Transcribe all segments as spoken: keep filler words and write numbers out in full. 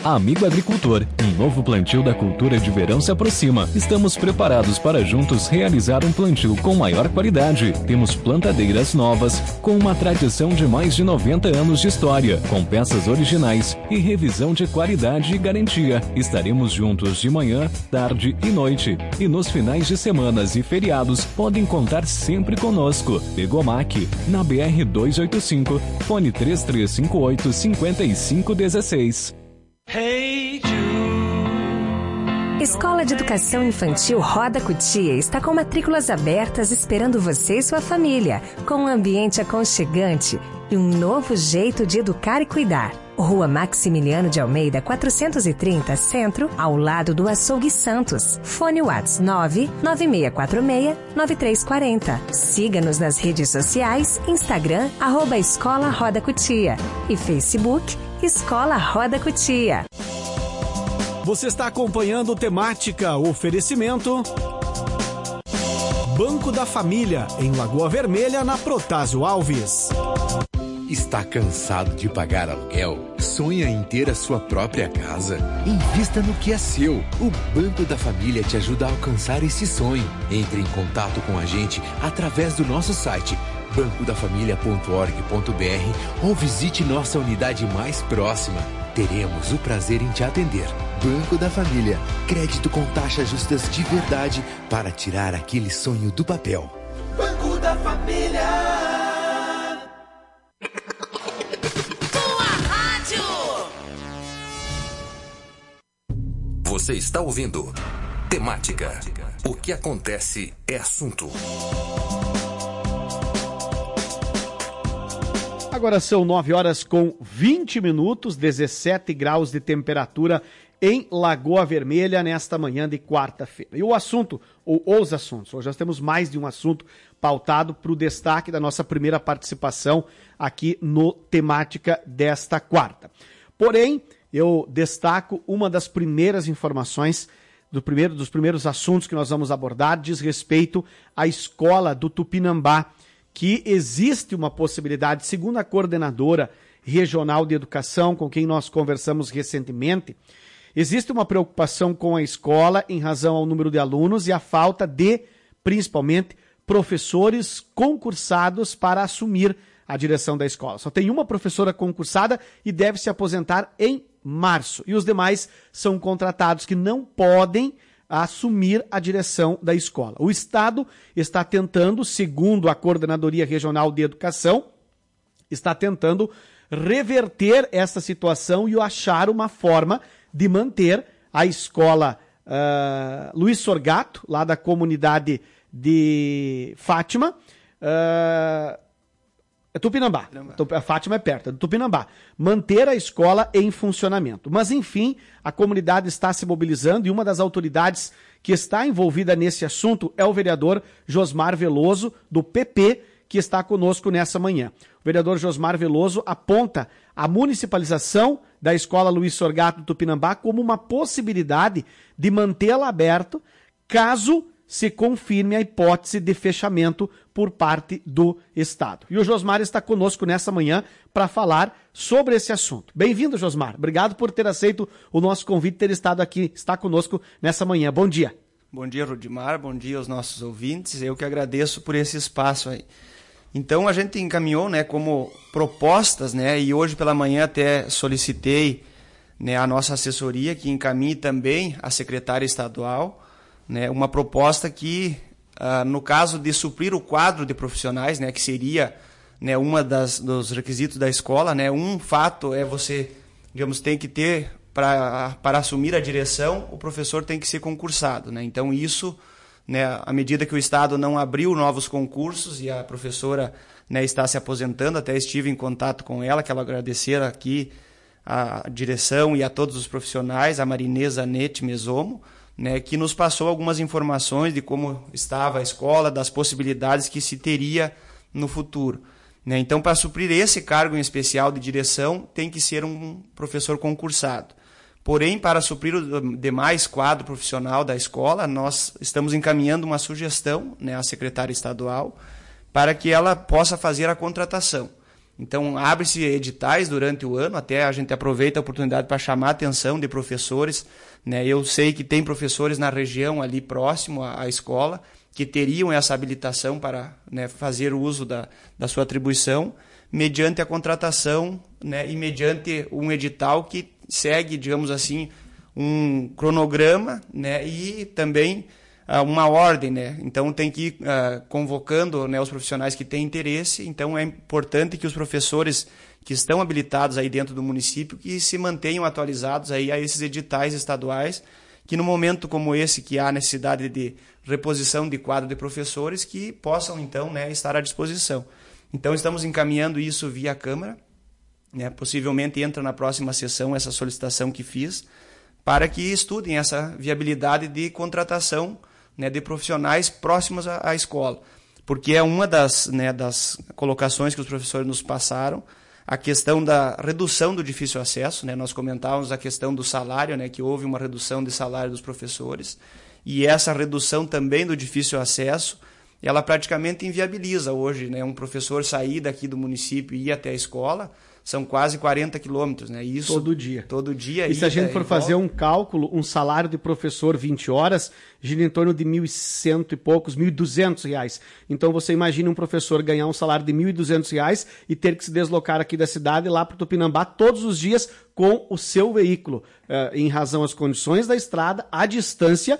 Amigo agricultor, um novo plantio da cultura de verão se aproxima. Estamos preparados para juntos realizar um plantio com maior qualidade. Temos plantadeiras novas, com uma tradição de mais de noventa anos de história, com peças originais e revisão de qualidade e garantia. Estaremos juntos de manhã, tarde e noite. E nos finais de semanas e feriados, podem contar sempre conosco. Pegomac, na B R duzentos e oitenta e cinco, fone três três cinco oito, cinco cinco um seis. Hey Jude. Escola de Educação Infantil Roda Cutia está com matrículas abertas esperando você e sua família, com um ambiente aconchegante e um novo jeito de educar e cuidar. Rua Maximiliano de Almeida, quatrocentos e trinta, Centro, ao lado do Açougue Santos. Fone Whats nove nove seis quatro seis, nove três quatro zero. Siga-nos nas redes sociais, Instagram, arroba Escola Roda Cutia e Facebook, Escola Roda Cutia. Você está acompanhando o Temática, oferecimento Banco da Família, em Lagoa Vermelha, na Protásio Alves. Está cansado de pagar aluguel? Sonha em ter a sua própria casa? Invista no que é seu. O Banco da Família te ajuda a alcançar esse sonho. Entre em contato com a gente através do nosso site banco da família ponto org ponto b r ou visite nossa unidade mais próxima. Teremos o prazer em te atender. Banco da Família. Crédito com taxas justas de verdade para tirar aquele sonho do papel. Banco da Família. Você está ouvindo Temática. O que acontece é assunto. Agora são nove horas com vinte minutos, dezessete graus de temperatura em Lagoa Vermelha nesta manhã de quarta-feira. E o assunto, ou os assuntos, hoje nós temos mais de um assunto pautado para o destaque da nossa primeira participação aqui no Temática desta quarta. Porém, eu destaco uma das primeiras informações, do primeiro, dos primeiros assuntos que nós vamos abordar, diz respeito à escola do Tupinambá, que existe uma possibilidade, segundo a coordenadora regional de educação, com quem nós conversamos recentemente, existe uma preocupação com a escola em razão ao número de alunos e a falta de, principalmente, professores concursados para assumir a direção da escola. Só tem uma professora concursada e deve se aposentar em março. E os demais são contratados que não podem assumir a direção da escola. O Estado está tentando, segundo a Coordenadoria Regional de Educação, está tentando reverter essa situação e achar uma forma de manter a escola uh, Luiz Sorgato, lá da comunidade de Fátima, uh, É Tupinambá. Tupinambá. A Fátima é perto, é do Tupinambá. Manter a escola em funcionamento. Mas, enfim, a comunidade está se mobilizando e uma das autoridades que está envolvida nesse assunto é o vereador Josmar Veloso, do P P, que está conosco nessa manhã. O vereador Josmar Veloso aponta a municipalização da escola Luiz Sorgato do Tupinambá como uma possibilidade de mantê-la aberta caso se confirme a hipótese de fechamento por parte do Estado. E o Josmar está conosco nessa manhã para falar sobre esse assunto. Bem-vindo, Josmar. Obrigado por ter aceito o nosso convite, ter estado aqui, está conosco nessa manhã. Bom dia. Bom dia, Rudimar. Bom dia aos nossos ouvintes. Eu que agradeço por esse espaço aí. Então, a gente encaminhou, né, como propostas, né, e hoje pela manhã até solicitei, né, a nossa assessoria que encaminhe também a secretária estadual, né, uma proposta que, uh, no caso de suprir o quadro de profissionais, né, que seria, né, uma das dos requisitos da escola, né, um fato é você, digamos, tem que ter, pra, para assumir a direção, o professor tem que ser concursado, né, então isso, né, à medida que o Estado não abriu novos concursos e a professora, né, está se aposentando, até estive em contato com ela, quero agradecer aqui a direção e a todos os profissionais, a Marinesa Anete Mesomo, né, que nos passou algumas informações de como estava a escola, das possibilidades que se teria no futuro. Né? Então, para suprir esse cargo em especial de direção, tem que ser um professor concursado. Porém, para suprir o demais quadro profissional da escola, nós estamos encaminhando uma sugestão, né, à secretária estadual para que ela possa fazer a contratação. Então, abre-se editais durante o ano, até a gente aproveita a oportunidade para chamar a atenção de professores, né? Eu sei que tem professores na região ali próximo à, à escola que teriam essa habilitação para, né, fazer uso da, da sua atribuição mediante a contratação, né, e mediante um edital que segue, digamos assim, um cronograma, né, e também uh, uma ordem, né? Então tem que ir uh, convocando, né, os profissionais que têm interesse. Então é importante que os professores que estão habilitados aí dentro do município que se mantenham atualizados aí a esses editais estaduais, que no momento como esse que há necessidade de reposição de quadro de professores, que possam então, né, estar à disposição. Então estamos encaminhando isso via Câmara, né? Possivelmente entra na próxima sessão essa solicitação que fiz, para que estudem essa viabilidade de contratação, né, de profissionais próximos à, à escola. Porque é uma das, né, das colocações que os professores nos passaram, a questão da redução do difícil acesso, né? Nós comentávamos a questão do salário, né, que houve uma redução de salário dos professores, e essa redução também do difícil acesso, ela praticamente inviabiliza hoje, né, um professor sair daqui do município e ir até a escola. São quase quarenta quilômetros, né? Isso todo dia. Todo dia. E se a gente for fazer um cálculo, um salário de professor vinte horas gira em torno de mil e cento e poucos, mil e duzentos reais. Então você imagina um professor ganhar um salário de mil e duzentos reais e ter que se deslocar aqui da cidade lá para o Tupinambá todos os dias com o seu veículo, uh, em razão às condições da estrada, a distância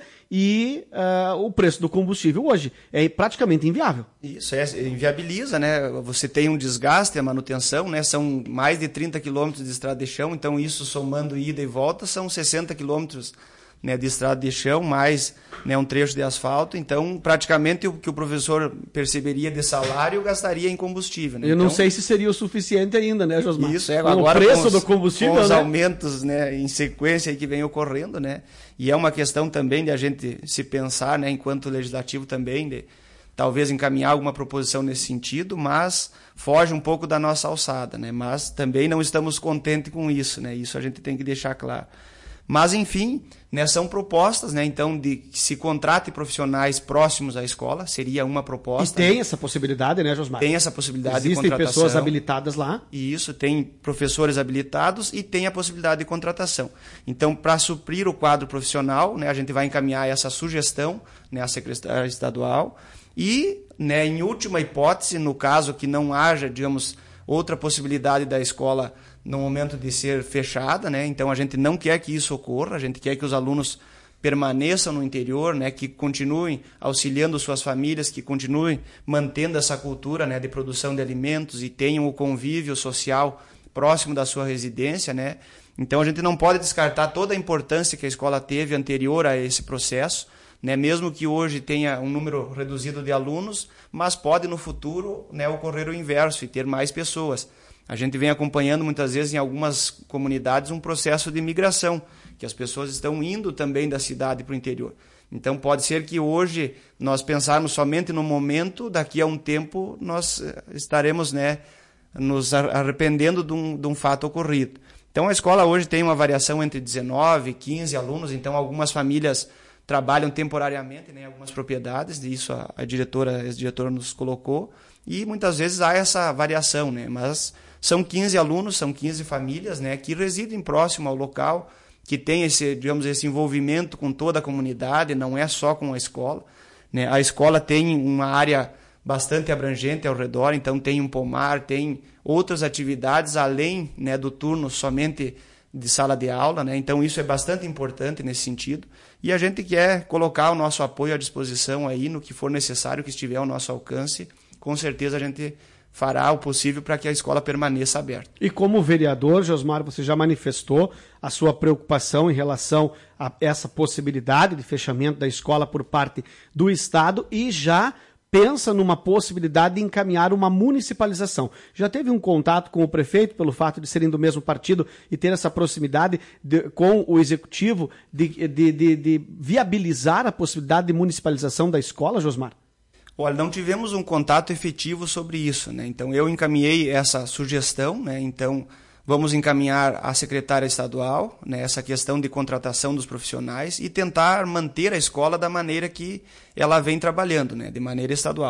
e uh, o preço do combustível hoje. É praticamente inviável. Isso, é, inviabiliza, né? Você tem um desgaste, a manutenção, né? São mais de trinta quilômetros de estrada de chão, então isso somando ida e volta são sessenta quilômetros, né, de estrada de chão, mais, né, um trecho de asfalto. Então, praticamente o que o professor perceberia de salário gastaria em combustível. Né? Eu não então, sei se seria o suficiente ainda, né, Josmar? Isso, é. Com Agora, o preço com os, do combustível, com os né? aumentos, né, em sequência aí que vem ocorrendo, né? E é uma questão também de a gente se pensar, né, enquanto legislativo também, de talvez encaminhar alguma proposição nesse sentido, mas foge um pouco da nossa alçada, né? Mas também não estamos contentes com isso, né? Isso a gente tem que deixar claro. Mas, enfim, né, são propostas, né, então, de que se contrate profissionais próximos à escola, seria uma proposta. E tem, né? essa possibilidade, né, Josmar? Tem essa possibilidade Existem de contratação. Existem pessoas habilitadas lá. E isso, tem professores habilitados e tem a possibilidade de contratação. Então, para suprir o quadro profissional, né, a gente vai encaminhar essa sugestão, né, à secretária estadual e, né, em última hipótese, no caso que não haja, digamos, outra possibilidade da escola no momento de ser fechada, né? Então a gente não quer que isso ocorra, a gente quer que os alunos permaneçam no interior, né? Que continuem auxiliando suas famílias, que continuem mantendo essa cultura, né, de produção de alimentos e tenham o convívio social próximo da sua residência, né? Então a gente não pode descartar toda a importância que a escola teve anterior a esse processo, né? Mesmo que hoje tenha um número reduzido de alunos, mas pode no futuro, né, ocorrer o inverso e ter mais pessoas. A gente vem acompanhando muitas vezes em algumas comunidades um processo de migração, que as pessoas estão indo também da cidade para o interior. Então pode ser que hoje nós pensarmos somente no momento, daqui a um tempo nós estaremos, né, nos arrependendo de um, de um fato ocorrido. Então a escola hoje tem uma variação entre dezenove e quinze alunos, então algumas famílias trabalham temporariamente, né, em algumas propriedades, isso a, a diretora, a ex-diretora nos colocou, e muitas vezes há essa variação, né, mas são quinze alunos, são quinze famílias, né, que residem próximo ao local, que tem esse, digamos, esse envolvimento com toda a comunidade, não é só com a escola, né. A escola tem uma área bastante abrangente ao redor, então tem um pomar, tem outras atividades além, né, do turno somente de sala de aula, né? Então isso é bastante importante nesse sentido, e a gente quer colocar o nosso apoio à disposição aí no que for necessário, que estiver ao nosso alcance. Com certeza a gente fará o possível para que a escola permaneça aberta. E como vereador, Josmar, você já manifestou a sua preocupação em relação a essa possibilidade de fechamento da escola por parte do Estado e já pensa numa possibilidade de encaminhar uma municipalização. Já teve um contato com o prefeito, pelo fato de serem do mesmo partido e ter essa proximidade de, com o executivo, de, de, de, de viabilizar a possibilidade de municipalização da escola, Josmar? Olha, não tivemos um contato efetivo sobre isso, né? Então eu encaminhei essa sugestão, né? Então vamos encaminhar à secretária estadual, né, essa questão de contratação dos profissionais e tentar manter a escola da maneira que ela vem trabalhando, né, de maneira estadual.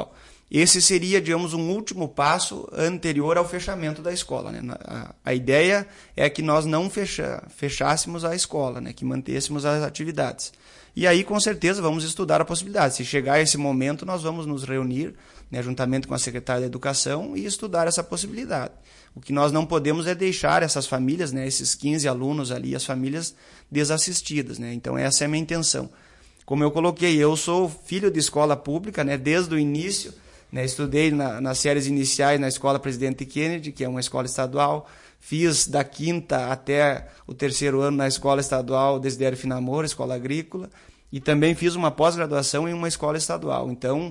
esse seria, digamos, um último passo anterior ao fechamento da escola, né? A, a ideia é que nós não fecha, fechássemos a escola, né? Que mantêssemos as atividades. E aí, com certeza, vamos estudar a possibilidade. Se chegar esse momento, nós vamos nos reunir, né, juntamente com a secretária da Educação, e estudar essa possibilidade. O que nós não podemos é deixar essas famílias, né, esses quinze alunos ali, as famílias desassistidas, né? Então, essa é a minha intenção. Como eu coloquei, eu sou filho de escola pública, né, desde o início, né, estudei na, nas séries iniciais na Escola Presidente Kennedy, que é uma escola estadual, fiz da quinta até o terceiro ano na Escola Estadual Desidério Finamora, Escola Agrícola, e também fiz uma pós-graduação em uma escola estadual, então,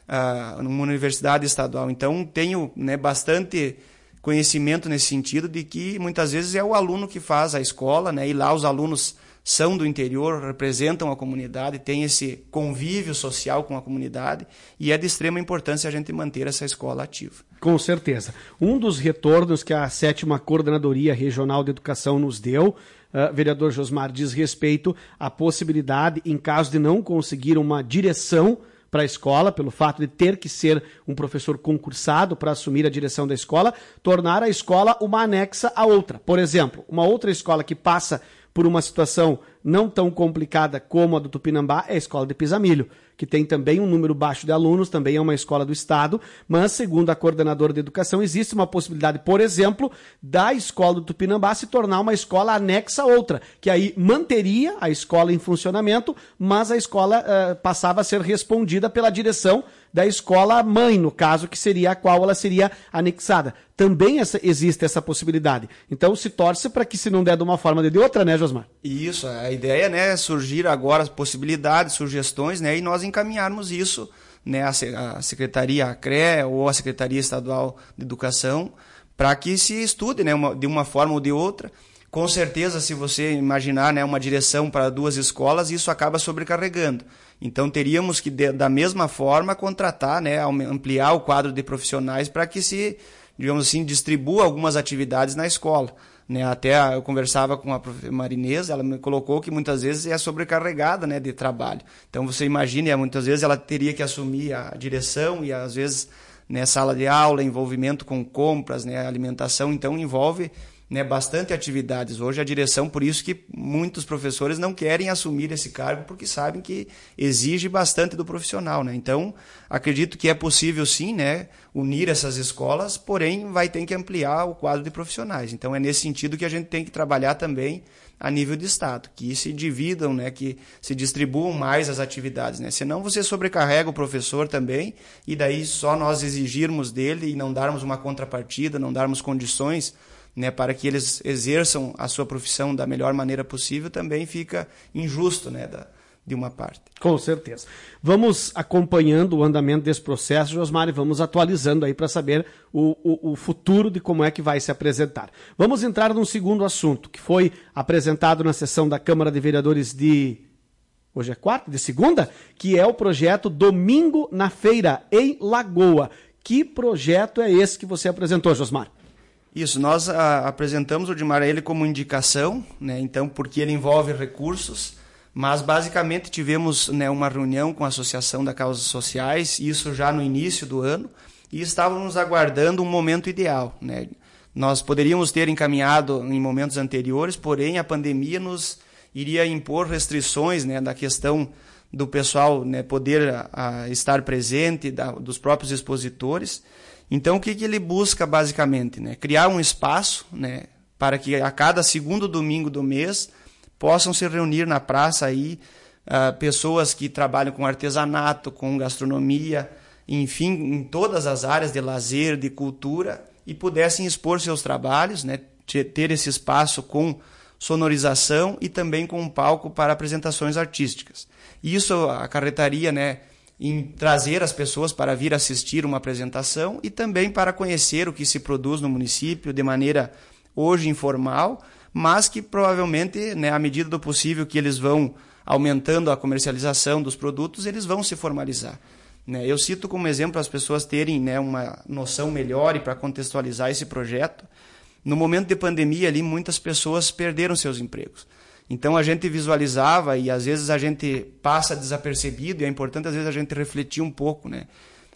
uh, numa universidade estadual. Então, tenho, né, bastante conhecimento nesse sentido de que muitas vezes é o aluno que faz a escola, né, e lá os alunos são do interior, representam a comunidade, tem esse convívio social com a comunidade, e é de extrema importância a gente manter essa escola ativa. Com certeza. Um dos retornos que a sétima Coordenadoria Regional de Educação nos deu, uh, vereador Josmar, diz respeito à possibilidade, em caso de não conseguir uma direção para a escola, pelo fato de ter que ser um professor concursado para assumir a direção da escola, tornar a escola uma anexa a outra. Por exemplo, uma outra escola que passa por uma situação não tão complicada como a do Tupinambá é a escola de Pisamilho, que tem também um número baixo de alunos, também é uma escola do Estado, mas, segundo a coordenadora de educação, existe uma possibilidade, por exemplo, da escola do Tupinambá se tornar uma escola anexa a outra, que aí manteria a escola em funcionamento, mas a escola uh, passava a ser respondida pela direção da escola mãe, no caso, que seria a qual ela seria anexada. Também essa, existe essa possibilidade. Então se torce para que, se não der de uma forma, de outra, né, Josmar? Isso, a ideia, né, é surgir agora possibilidades, sugestões, né, e nós encaminharmos isso, né, a Secretaria A C R E ou a Secretaria Estadual de Educação, para que se estude, né, uma, de uma forma ou de outra. Com certeza, se você imaginar, né, uma direção para duas escolas, isso acaba sobrecarregando. Então, teríamos que, de, da mesma forma, contratar, né, ampliar o quadro de profissionais para que se, digamos assim, distribua algumas atividades na escola. Né? Até eu conversava com a professora Marinês, ela me colocou que muitas vezes é sobrecarregada, né, de trabalho. Então, você imagina, muitas vezes ela teria que assumir a direção e, às vezes, né, sala de aula, envolvimento com compras, né, alimentação, então envolve, né, bastante atividades. Hoje a direção, por isso que muitos professores não querem assumir esse cargo, porque sabem que exige bastante do profissional, né? Então, acredito que é possível sim, né, unir essas escolas, porém vai ter que ampliar o quadro de profissionais. Então é nesse sentido que a gente tem que trabalhar também a nível de Estado, que se dividam, né, que se distribuam mais as atividades, né? Senão você sobrecarrega o professor também, e daí só nós exigirmos dele e não darmos uma contrapartida, não darmos condições, né, para que eles exerçam a sua profissão da melhor maneira possível, também fica injusto, né, da, de uma parte. Com certeza. Vamos acompanhando o andamento desse processo, Josmar, e vamos atualizando aí para saber o, o, o futuro de como é que vai se apresentar. Vamos entrar num segundo assunto, que foi apresentado na sessão da Câmara de Vereadores de... Hoje é quarta? De segunda? Que é o projeto Domingo na Feira, em Lagoa. Que projeto é esse que você apresentou, Josmar? Isso, nós a, apresentamos o Odimar a ele como indicação, né, então, porque ele envolve recursos, mas basicamente tivemos, né, uma reunião com a Associação da Causas Sociais, isso já no início do ano, e estávamos aguardando um momento ideal, né. Nós poderíamos ter encaminhado em momentos anteriores, porém a pandemia nos iria impor restrições, né, da questão do pessoal, né, poder a, a estar presente, da, dos próprios expositores. Então, o que, que ele busca, basicamente? Né? Criar um espaço, né, para que a cada segundo domingo do mês possam se reunir na praça aí, uh, pessoas que trabalham com artesanato, com gastronomia, enfim, em todas as áreas de lazer, de cultura, e pudessem expor seus trabalhos, né, ter esse espaço com sonorização e também com um palco para apresentações artísticas. Isso acarretaria, né, em trazer as pessoas para vir assistir uma apresentação e também para conhecer o que se produz no município de maneira hoje informal, mas que provavelmente, né, à medida do possível que eles vão aumentando a comercialização dos produtos, eles vão se formalizar. Né? Eu cito como exemplo as pessoas terem, né, uma noção melhor e para contextualizar esse projeto. No momento de pandemia, ali, muitas pessoas perderam seus empregos. Então a gente visualizava e às vezes a gente passa desapercebido, e é importante às vezes a gente refletir um pouco, né?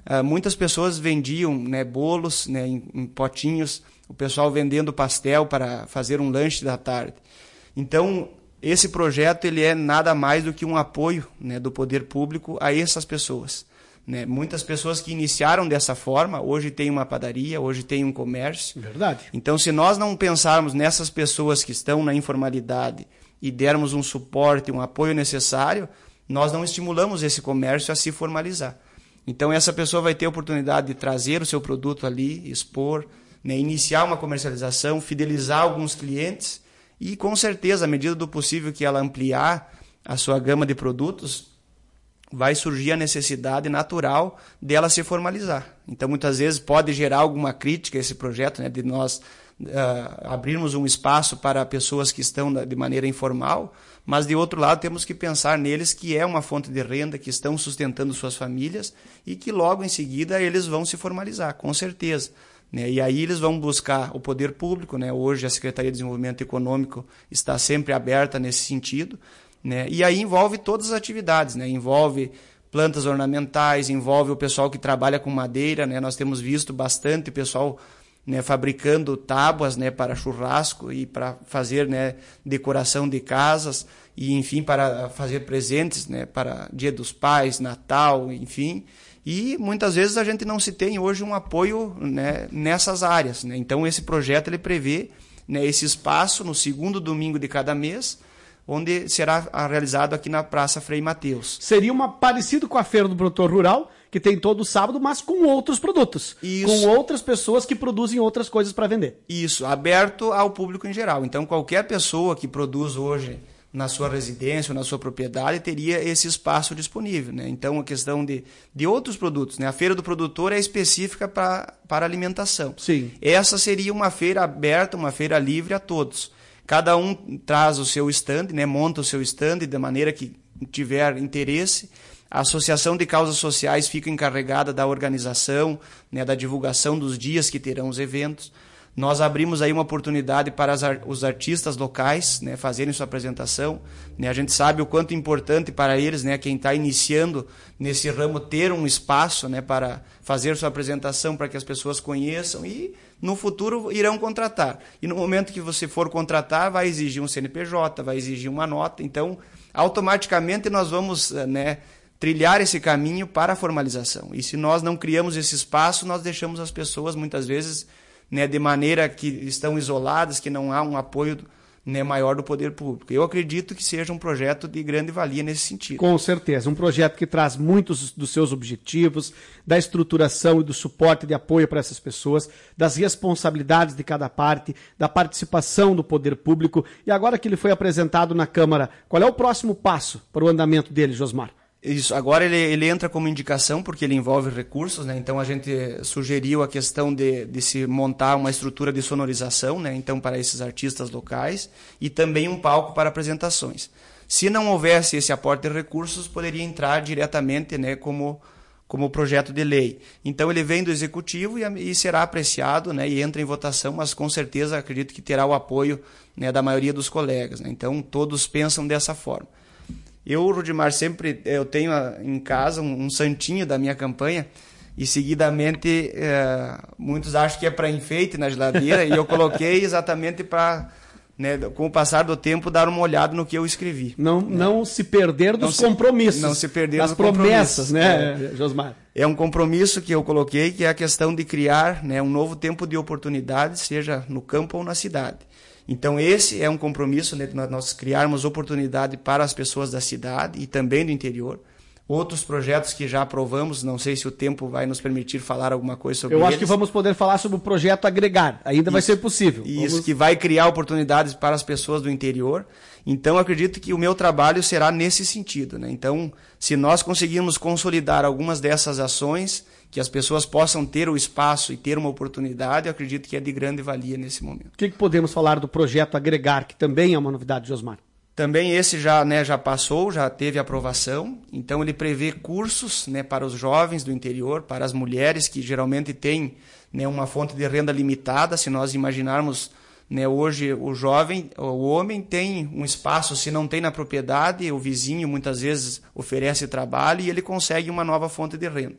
uh, muitas pessoas vendiam, né, bolos, né, em, em potinhos, o pessoal vendendo pastel para fazer um lanche da tarde. Então, esse projeto ele é nada mais do que um apoio, né, do poder público a essas pessoas. Né? Muitas pessoas que iniciaram dessa forma, hoje tem uma padaria, hoje tem um comércio. Verdade. Então, se nós não pensarmos nessas pessoas que estão na informalidade e dermos um suporte, um apoio necessário, nós não estimulamos esse comércio a se formalizar. Então, essa pessoa vai ter a oportunidade de trazer o seu produto ali, expor, né, iniciar uma comercialização, fidelizar alguns clientes e, com certeza, à medida do possível que ela ampliar a sua gama de produtos, vai surgir a necessidade natural dela se formalizar. Então, muitas vezes, pode gerar alguma crítica a esse projeto, né, de nós uh, abrirmos um espaço para pessoas que estão de maneira informal, mas, de outro lado, temos que pensar neles que é uma fonte de renda, que estão sustentando suas famílias e que, logo em seguida, eles vão se formalizar, com certeza. Né? E aí eles vão buscar o poder público, né? Hoje a Secretaria de Desenvolvimento Econômico está sempre aberta nesse sentido, né? E aí envolve todas as atividades, né? Envolve plantas ornamentais, envolve o pessoal que trabalha com madeira, né? Nós temos visto bastante pessoal, né, fabricando tábuas, né, para churrasco e para fazer, né, decoração de casas e, enfim, para fazer presentes, né, para Dia dos Pais, Natal, enfim. E muitas vezes a gente não se tem hoje um apoio, né, nessas áreas. Né? Então esse projeto ele prevê, né, esse espaço no segundo domingo de cada mês, onde será realizado aqui na Praça Frei Mateus. Seria uma parecido com a Feira do Produtor Rural, que tem todo sábado, mas com outros produtos. Isso. Com outras pessoas que produzem outras coisas para vender. Isso, aberto ao público em geral. Então qualquer pessoa que produz hoje na sua residência ou na sua propriedade, teria esse espaço disponível. Né? Então, a questão de, de outros produtos. Né? A Feira do Produtor é específica pra, para alimentação. Sim. Essa seria uma feira aberta, uma feira livre a todos. Cada um traz o seu stand, né? Monta o seu stand de maneira que tiver interesse. A Associação de Causas Sociais fica encarregada da organização, né? Da divulgação dos dias que terão os eventos. Nós abrimos aí uma oportunidade para as, os artistas locais, né, fazerem sua apresentação. Né, a gente sabe o quanto é importante para eles, né, quem está iniciando nesse ramo, ter um espaço, né, para fazer sua apresentação, para que as pessoas conheçam e no futuro irão contratar. E no momento que você for contratar, vai exigir um C N P J, vai exigir uma nota. Então, automaticamente nós vamos, né, trilhar esse caminho para a formalização. E se nós não criamos esse espaço, nós deixamos as pessoas, muitas vezes, né, de maneira que estão isoladas, que não há um apoio, né, maior do poder público. Eu acredito que seja um projeto de grande valia nesse sentido. Com certeza, um projeto que traz muitos dos seus objetivos, da estruturação e do suporte de apoio para essas pessoas, das responsabilidades de cada parte, da participação do poder público. E agora que ele foi apresentado na Câmara, qual é o próximo passo para o andamento dele, Josmar? Isso, agora ele, ele entra como indicação porque ele envolve recursos, né? Então a gente sugeriu a questão de, de se montar uma estrutura de sonorização, né? Então para esses artistas locais e também um palco para apresentações. Se não houvesse esse aporte de recursos, poderia entrar diretamente, né, como, como projeto de lei. Então ele vem do Executivo e, e será apreciado, né, e entra em votação, mas com certeza acredito que terá o apoio, né, da maioria dos colegas. Né? Então todos pensam dessa forma. Eu, Rudimar, sempre eu tenho em casa um, um santinho da minha campanha e, seguidamente, é, muitos acham que é para enfeite na geladeira e eu coloquei exatamente para, né, com o passar do tempo, dar uma olhada no que eu escrevi. Não, né? não se perder dos não compromissos. Se, não se perder das dos promessas, né, é. Josmar? É um compromisso que eu coloquei, que é a questão de criar, né, um novo tempo de oportunidades, seja no campo ou na cidade. Então esse é um compromisso, né, de nós criarmos oportunidade para as pessoas da cidade e também do interior. Outros projetos que já aprovamos, não sei se o tempo vai nos permitir falar alguma coisa sobre Eu eles. acho que vamos poder falar sobre o projeto Agregar, ainda isso, vai ser possível. Isso, vamos... que vai criar oportunidades para as pessoas do interior. Então acredito que o meu trabalho será nesse sentido. Né? Então, se nós conseguirmos consolidar algumas dessas ações, que as pessoas possam ter o espaço e ter uma oportunidade, eu acredito que é de grande valia nesse momento. O que, que podemos falar do projeto Agregar, que também é uma novidade, Josmar? Também esse já, né, já passou, já teve aprovação. Então ele prevê cursos, né, para os jovens do interior, para as mulheres que geralmente têm, né, uma fonte de renda limitada. Se nós imaginarmos, né, hoje o jovem, o homem tem um espaço, se não tem na propriedade, o vizinho muitas vezes oferece trabalho e ele consegue uma nova fonte de renda.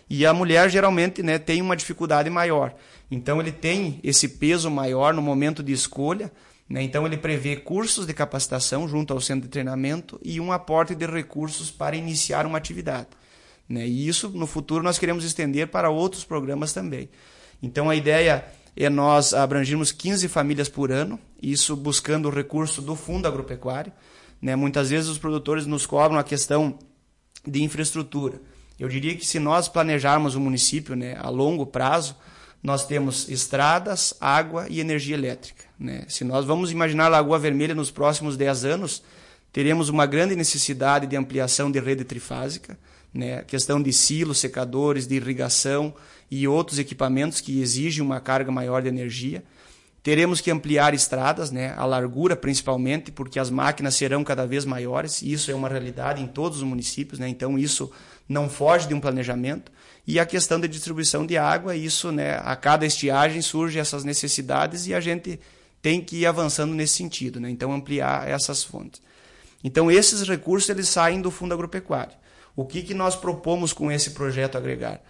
E a mulher geralmente, né, tem uma dificuldade maior. Então ele tem esse peso maior no momento de escolha, né? Então ele prevê cursos de capacitação junto ao centro de treinamento e um aporte de recursos para iniciar uma atividade, né? E isso no futuro nós queremos estender para outros programas também. Então a ideia é nós abrangirmos quinze famílias por ano, isso buscando o recurso do Fundo Agropecuário, né? Muitas vezes os produtores nos cobram a questão de infraestrutura. Eu diria que se nós planejarmos o município, né, a longo prazo, nós temos estradas, água e energia elétrica, né? Se nós vamos imaginar Lagoa Vermelha nos próximos dez anos, teremos uma grande necessidade de ampliação de rede trifásica, né? Questão de silos, secadores, de irrigação e outros equipamentos que exigem uma carga maior de energia. Teremos que ampliar estradas, né? A largura principalmente, porque as máquinas serão cada vez maiores, e isso é uma realidade em todos os municípios, né? Então isso não foge de um planejamento. E a questão da distribuição de água, isso, né, a cada estiagem surgem essas necessidades e a gente tem que ir avançando nesse sentido, né? Então ampliar essas fontes. Então esses recursos eles saem do Fundo Agropecuário. O que, que nós propomos com esse projeto agregar?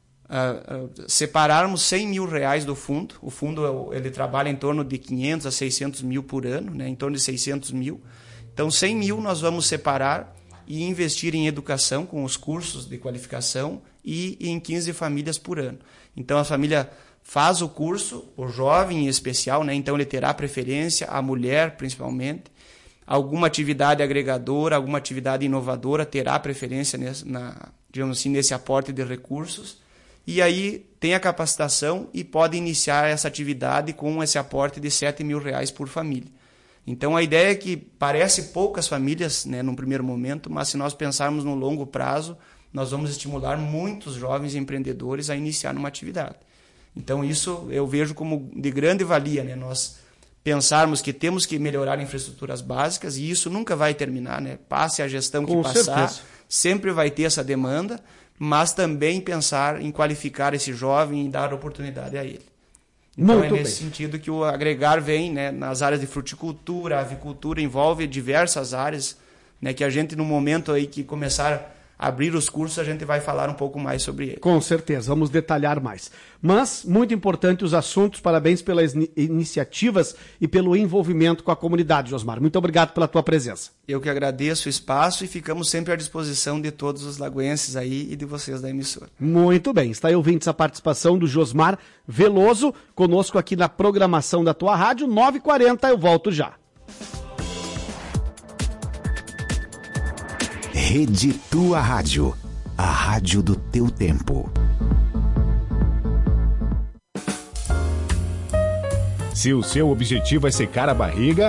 Uh, uh, separarmos cem mil reais do fundo. O fundo ele trabalha em torno de quinhentos a seiscentos mil por ano, né? Em torno de seiscentos mil. Então cem mil nós vamos separar e investir em educação com os cursos de qualificação e em quinze famílias por ano. Então a família faz o curso, o jovem em especial, né? Então ele terá preferência, a mulher principalmente, alguma atividade agregadora, alguma atividade inovadora terá preferência nesse, na, digamos assim, nesse aporte de recursos, e aí tem a capacitação e pode iniciar essa atividade com esse aporte de sete mil reais por família. Então a ideia é que parece poucas famílias, né, num primeiro momento, mas se nós pensarmos no longo prazo, nós vamos estimular muitos jovens empreendedores a iniciar numa atividade. Então isso eu vejo como de grande valia, né? Nós pensarmos que temos que melhorar infraestruturas básicas, e isso nunca vai terminar, né? Passe a gestão que Com passar, certeza. sempre vai ter essa demanda, mas também pensar em qualificar esse jovem e dar oportunidade a ele. Então Muito é nesse bem. sentido que o agregar vem, né, nas áreas de fruticultura, avicultura, envolve diversas áreas, né, que a gente no momento aí que começar a abrir os cursos, a gente vai falar um pouco mais sobre ele. Com certeza, vamos detalhar mais. Mas, muito importante os assuntos, parabéns pelas in- iniciativas e pelo envolvimento com a comunidade, Josmar. Muito obrigado pela tua presença. Eu que agradeço o espaço e ficamos sempre à disposição de todos os lagoenses aí e de vocês da emissora. Muito bem, está aí ouvintes a participação do Josmar Veloso, conosco aqui na programação da tua rádio, nove e quarenta, eu volto já. Rede Tua Rádio, a rádio do teu tempo. Se o seu objetivo é secar a barriga,